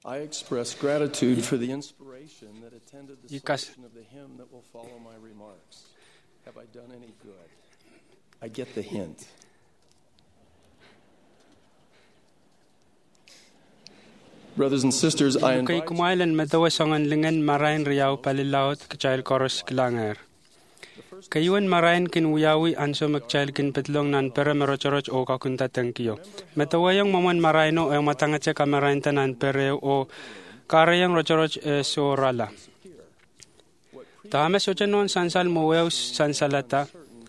I express gratitude for the inspiration that attended the selection of the hymn that will follow my remarks. Have I done any good? I get the hint. Brothers and sisters, I invite you. Kumailan matawasangan lingan marain riyaw palilaut kachail koros kilanger. Kayuan marain kin uyawi anso magchail kin petlong nan pere merochoroch o kakunta tengkiyo. Matawayang maman maraino o matangatse ka marain tanan pere o karayang rochoroch so rala. Tahame socha noon sansal moweus sansalata.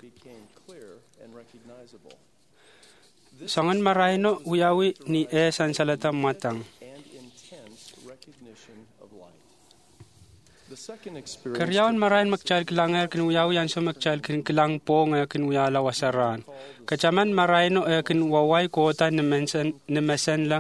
Sangan maraino uyawi ni sansalata matang. Karyawan marain magchail kilanger kin uyawi anso magchail kin kilang po nga kin uyala wasaran. Kachaman maraino kin waway kota nimesen lang.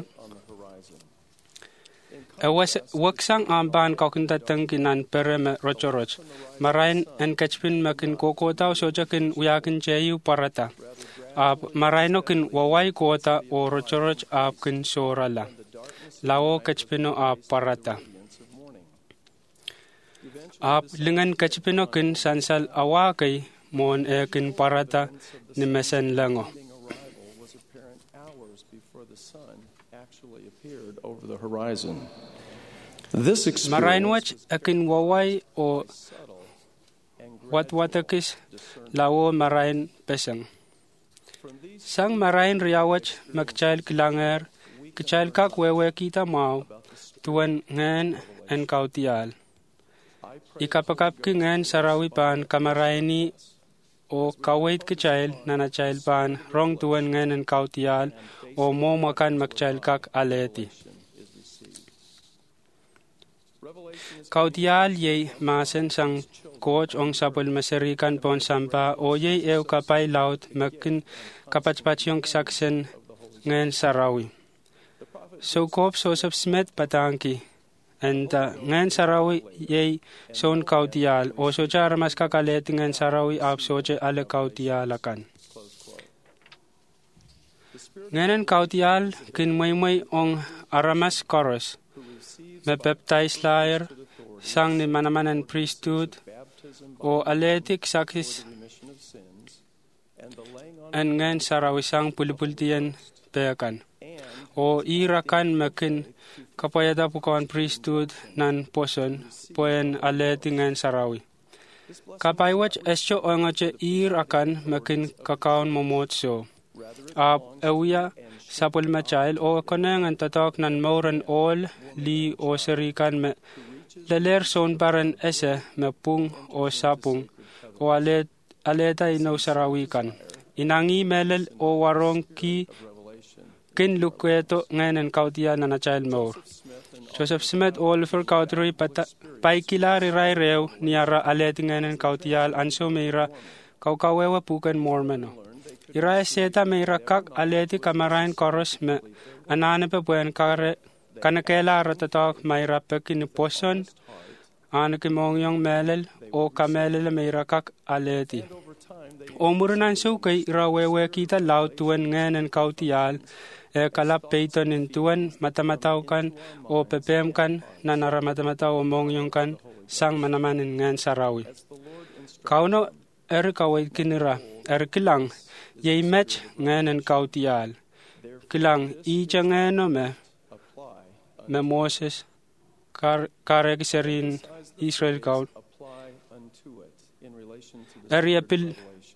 Waksang amban kakuntatang kinan pere me rochoroch. Marain en kachpin makin kokota o soja kin uyakin jayu parata. Maraino kin waway kota o rochoroch kin sorala. Lao kachpino parata. Lingan kachpino kin sansal awakay mon kin parata ni mesen lango. Marain watch akin waway o watwatakis lao marain pesang. Sang marain riyawach magchail kilanger kichail kak wewe kita mau tuan ngan en kautial. Ikapakap kingan sarawi pan kamaraini o kawait kichail nanachail pan rong tuan ngan en kautial o mo makan magchail kak aleti. Kautial yey masen sang coach ong sapol maserikan pon sampa o yey ew kapay laut makin kapachpachong kisaksen ngan sarawi. So kop Joseph Smith patangki. And ngan sarawi yey son kautial o socha aramas kakalet ngan sarawi ap soche ale kautialakan. Nganan kautial kin may ong aramas koros. Me baptize layer sang ni manamanan priesthood o aletik sakis and ngan sarawi sang pulipultian pekan. O irakan makin kapayada pukawan priesthood nan poson poen aletingan sarawi. Kapaiwach esyo ongache irakan makin kakaon momotso. Awya sapul machail o konengan tatok nan mauran ol li o serikan me laler son paran ese me pung o sapung o aleta inaw sarawikan. Inangi melel o warong ki kin lukweto ngayon kautia na child more. Joseph Smith Oliver Cowdery paikilari rai rew niara aleti ngayon kautial anso meira kaukawewa pukan mormeno. Ira seta meira kak aleti kamarain koros me anane pe buen kare kanakela ratatak meira pekin poson anakimongyong melel o kamelele meira kak aleti. Omurunan so kay irawewe kita laut tuan ngayon kautial kalap peiton in tuan matamataw kan o pepem kan na naramatamaw o mongyong kan sang manamanin ngan sarawi. Kauno kawait kinira kilang yay match ngan kautial. Kilang ija ngano me Moses kareg serin Israel kaut. Apil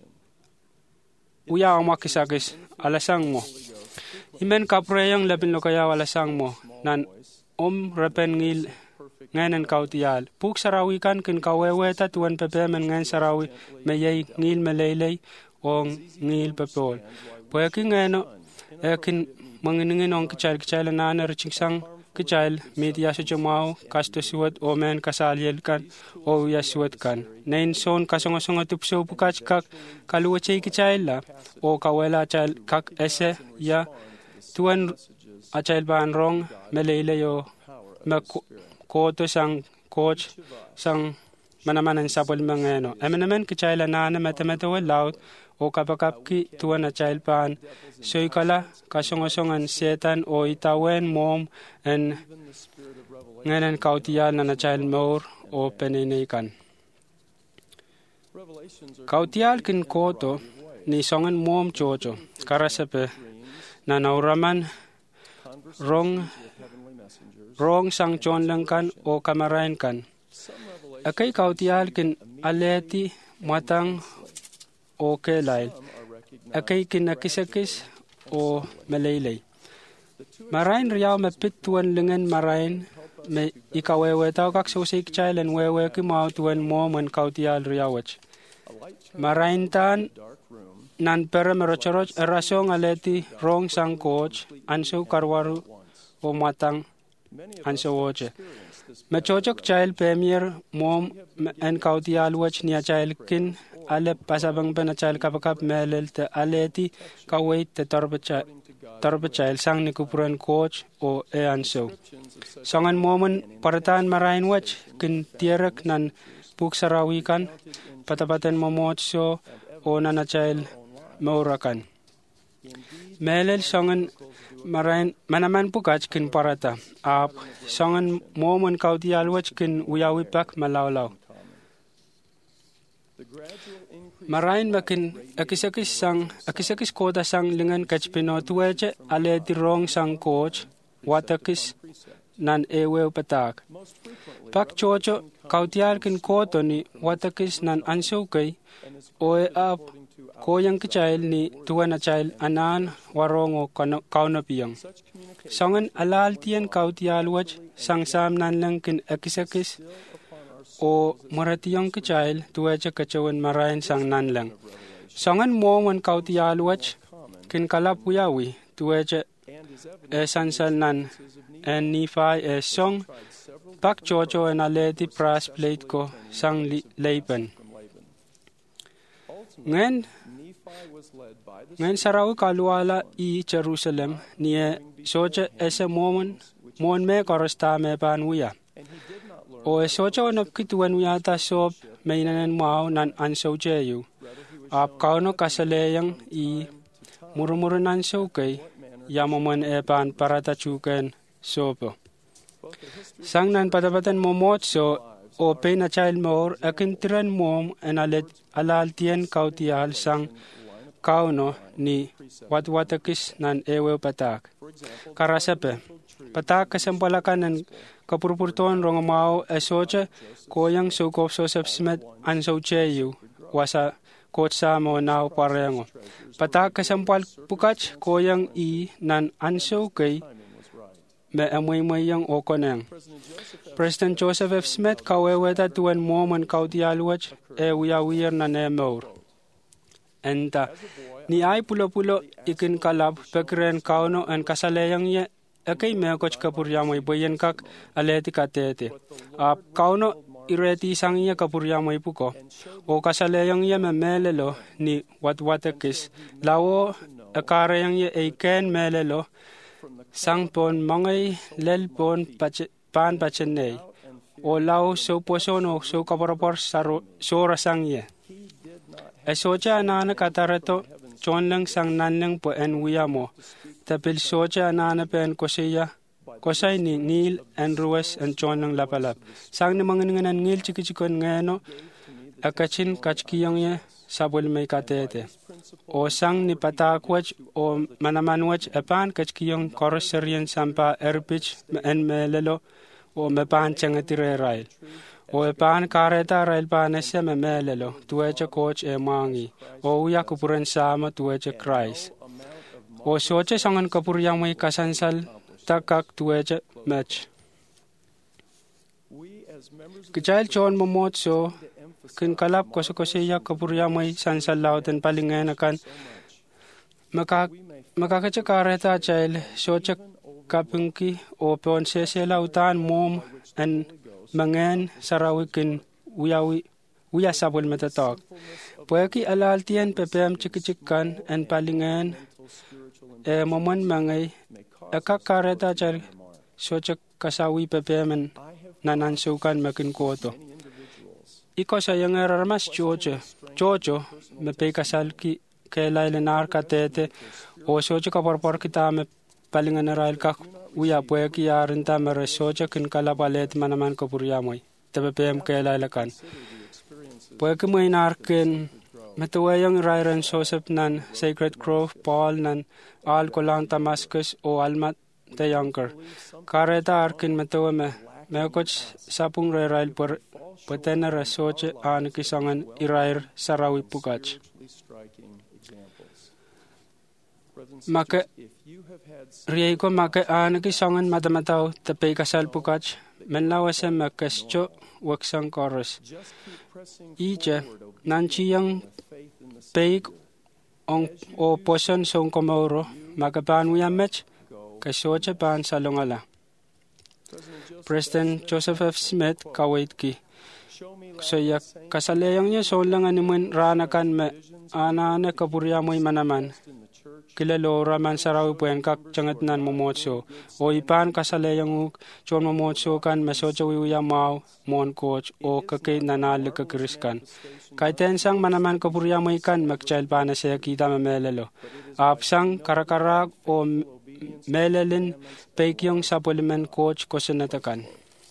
uya ang makisagis alasang mo. Imen kapreyang labin lo kaya walasang mo nan repen ngil ngayon kautial. Puk sarawi kan kin kaweweta tuan pepemen ngayon sarawi mayay ngil malaylay o ngil pepol. Pweki ngayon kin manginingin ong kichal na nariching sang kichal media sa jumao kasto siwat o men kasalyel kan o yaswat kan. Nain son kasongasonga tupso pukach kak kaluwachay kichal la o kawela chal kak ese ya tuan achal ban rong melele yo koto sang coach sang manamanan sapol mangeno. Emenamen kichal na matamatawa laut o kapakapki tuan na child paan soy kala kasongasongan setan o itawen mom en nganan kautian na child more o peninikan. Kautial kin koto ni songan mom chocho karasepe na nauraman rong sang chon langkan o kamarain kan. Akay kautial kin aleti matang o kelail. Akay kin nakisakis o malaylay. Marain riyaw mapituan lengan marain me ikawewe tao kak susik chailen wewe ki mautuan mom an kautial riyawach. Marain tan nan pera merochoroch erasong aleti rong sang coach anso karwaru o matang anso woche. Mechochok child premier mom en kautial wach niya child kin ale pasabang pena child kapakap melel te aleti kawait te torba child sang ni kupuran coach o e anso. Songan momon paratan marain wach kin tierak nan puksarawikan patapatan momotso o nana child maurakan. Melel songan marain manaman pukach kin parata ap songan momon kautial wach kin uyawipak malawlaw. Marain makin akisakis kota sang lingan kachpino tuweche aleti rong sang coach watakis nan ewe patak. Pak chocho kautial kin koto ni watakis nan ansukay oe ap koyang kichail ni tuwan na chail anan warongo kaunapiyang. Songan alaltian kautial wach sang sam nan lang kin akisakis o maratiyang kichail tuweche kachawan marain sang nan lang. Songan momon kautial wach kin kalap uyawi tuweche sansal nan en Nephi song pak chocho en aleti pras plate ko sang leipan. Ngayon sarawi kaluala i Jerusalem niya socha ese mon me korosta me pan uya. O socha onap kituan uya ta sop mainan mau nan anso jeyu. Ap kauno kasaleyang i murumuru nan so kay yamaman e pan parata chuken sopo. Sang nan patapatan momotso o pe na child more akintiran mom en alaltien kautial sang kauno ni watwatakis nan ewe patak. Karasape, patak kasampalakan ng kapurpurton rongomao esocha koyang sukop Joseph Smith anso cheyu wasa kotsa mo nao parengo. Patak kasampal pukach koyang i nan anso kay me amoy-moyang okoneng. President Joseph F. Smith kaweweta tuwan momon kautialwach e uyawir na nemor. Enta, ni ay pulo-pulo ikin kalab pekren kauno en kasaleyang ye ekay mekoch kapuryamoy boyen kak aleti katete. Kauno ireti sang ye kapuryamoy puko o kasaleyang ye memelelo ni watwatekis lawo akareyang ye eiken melelo sang pon mangay lel pon pan pachenay o lao so posono so kaparapar sora sang ye. Socha anana katarato chon lang sang nanang po en wiyamo tapil socha anana pen kosay ni Neil and Ruwes and chon lang lapalap. Sang ni mga nganan ngil chikichikon ngano akachin kachkiyang ye sabol may katete. O sang ni patakwach o manamanwach epan kachkiyong koroserian sampa erpich en melelo o mepan changatire rail. O epan kareta rail panese me melelo tuweche coach e mangi o uya kupuran sama tuweche Christ. O soche sangan kapuryang may kasansal takak tuweche match. Kichail chon momotso kin kalap koso-kosiya kapuryang may sansal lauten palingay akan makakachakareta chail soche kapingki o ponsese lautan mom en mangen sarawikin uya sabol matatok. Pueki alaltian pepem chikichikan en palingen e momon mangay akakareta chal soche kasawi pepemen nanansukan makin koto. Iko sa yang erarmas chocho mepe kasal ki kelailen arkatete o soja kaporpor kitame palingan Israel kak uya pueki yarin tamere soja kin kalapalet manaman kapuriamoy tebepem kelailakan pueki moin arkin metawayang Ryan Joseph nan Sacred Grove Paul nan Al Kolang Damascus o Almat the Younger kareta arkin metawame mekoch sapung Israel por Patenera soche an kisangan irair sarawi pukach. Make rieko make an kisangan matamatao tapay kasal pukach. Menlawase makescho waksang chorus. Ije nanchiyang peik o poson song komoro makapan uyamech kasoche pan salongala. President Joseph F. Smith kawaitki. Saya kasalayang niya solang animan ranakan me ana kapuriamoy manaman. Kilalo raman sarawi puyan kak changatnan momotso. O ipan kasalayang uk chon momotso kan mesocho wiya mau mon coach o kakay nanal kakiriskan. Kaiten sang manaman kapuriamoy kan magchail pana siya kita mamelelo. Apsang karakarak o melelin peikyong supplement coach kosenatakan.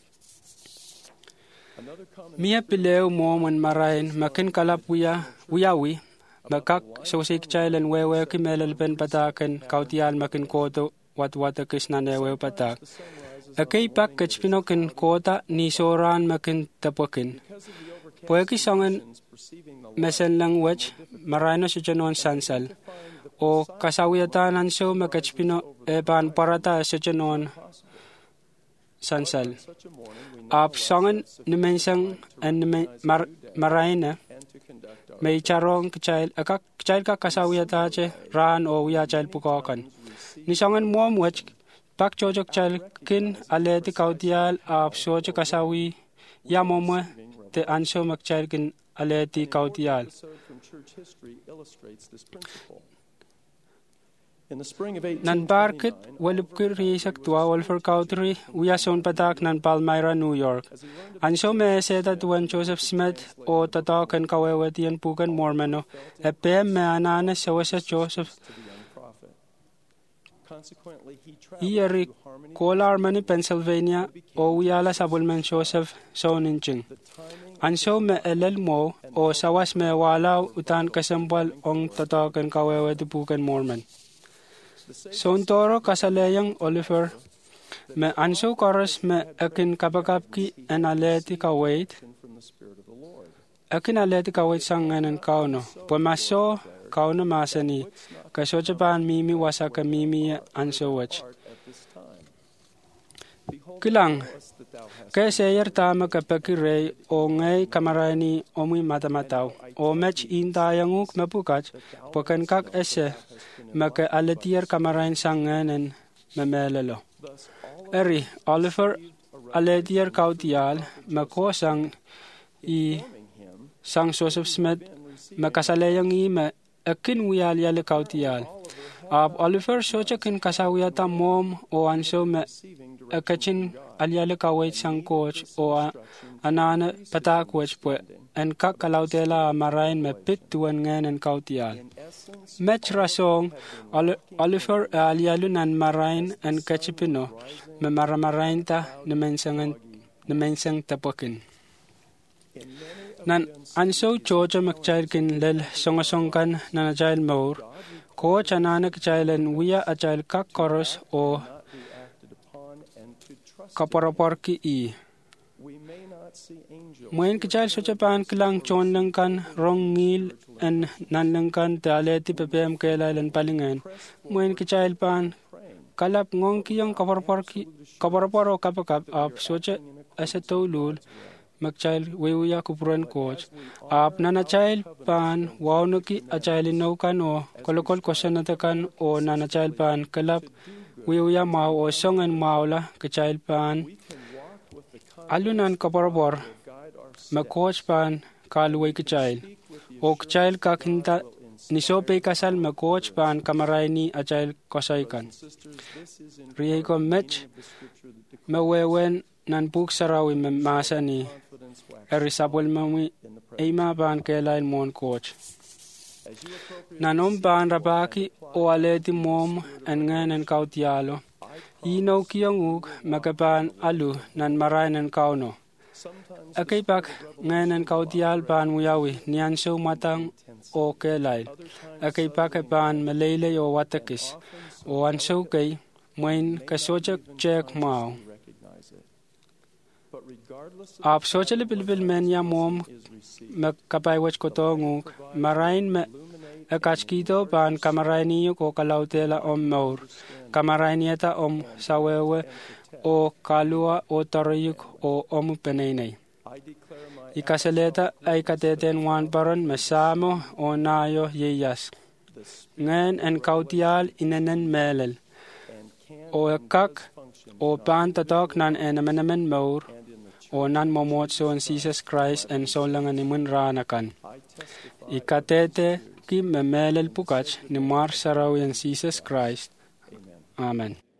Mia pileu momon marain makin kalap wiyawi makak sosik chailen wewe kimelel pen pataken kautial makin koto watwata kisnanewe patak. Akay pak kachpinokin kota ni soran makin tapokin. Pueki songen mesen language marino si janon sansal. O kasawiyatanan so makachpino eban parata si janon sansal. Ap songen nimensang en maraina may charong kchail ka kasawiyatache ran o wiya chail pukokan. Ni songen muamwech pak chojok chail kin aleti kautial ap soche kasawi yamomwe te anso makchail kin aleti kautial. Nan barket walupkir risak tua Wolfer Country uyason patak nan Palmyra, New York. Anso me seta tuan Joseph Smith o tatakan kawewetian pukan Mormano epem me anane sawasa Joseph. Iyari Colarmani, Pennsylvania o uyala sabulman Joseph soninching. Anso me elel mo o sawas me walaw utan kasambal ong tatakan kaweweti pukan Mormon. Sontoro kasalayang Oliver me anso koros me akin kapakapki en aleti kawait akin aleti kawait sanganan kauno pumaso kauno masani kasochapan mimi wasaka mimi anso wach kilang kasayer tama kapakirey o ngay kamarani omui matamataw o mech intayanguk mapukach pukan kak ese maka aletier kamarain sanganen memelelo. Eri Oliver aletier kautial makosang I sang Joseph Smith makasalayang I me akin wiyalyale kautial. Ab Oliver sochakin kasawiyata mom o anso me akachin alyale kawait sang coach o anana patakwech pwe en kakalautela marain me pit tuan nganen kautial. Mech rasong Oliver alialunan marain en kachipino me maramarain ta nemensang tapokin. Nan anso chocha makchailkin lel songasongkan nanajail maur ko chanana kchailen wiya achail kak koros o kaparaparki I. Muen kechal sochapan kelang chon lengkan rongil en nan lengkan taleti ppm kelailen palingan. Muen kechal pan kalap ngong kiyang kaparaparo kapakap ap socha asetolul magchail wewuya kupuran coach ap nanachail pan waunuki achailin naukan o kolokol kosanatakan o nanachail pan kalap wewuya mau o songan maula kechail pan alunan kaparapor ma-coach pan kaluway kachail. O kachail kakinta nisope kasal ma-coach pan kamaray ni achail kosaykan. Riyay ko mech mawewen nan puk sarawi mamasa ni erisabol mami ima pan kailain mon coach. Nanom baan rabaki o aleti mom en ngen en kautialo. Ino kionguk magabaan alu nan marain en kauno. Akipak ngen en kautial baan muyawi nian show matang o kelail. Akipak baan malele o watakis o an show kay mwain kasojak check mau. Ap socially bilbil men ya mom magkapay wach kotonguk marain me akachkito ban kamarainiyo ko kalautela om maur kamarainieta om sawewe o kalua o tarayuk o om penenay. Ikasaleta ay kateten wan baron masamo o nayo yeyas. Ngayon en kautial inenen melel. O kak o pan tatok nan enamenamen maur o nan momotso en Jesus Christ en solangan imun ranakan. Ikatete ki memelel pukach ni mar saraw en Jesus Christ. Amen.